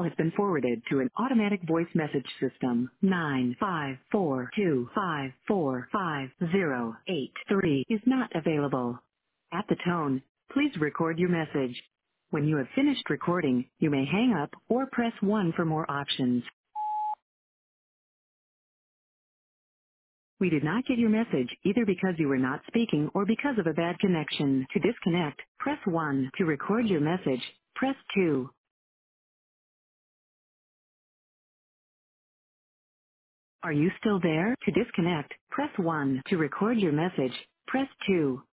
call has been forwarded to an automatic voice message system. 95425455083 is not available. At the tone, please record your message. When you have finished recording, you may hang up or press 1 for more options. We did not get your message either because you were not speaking or because of a bad connection. To disconnect, press 1. To record your message, press 2. Are you still there? To disconnect, press 1. To record your message, press 2.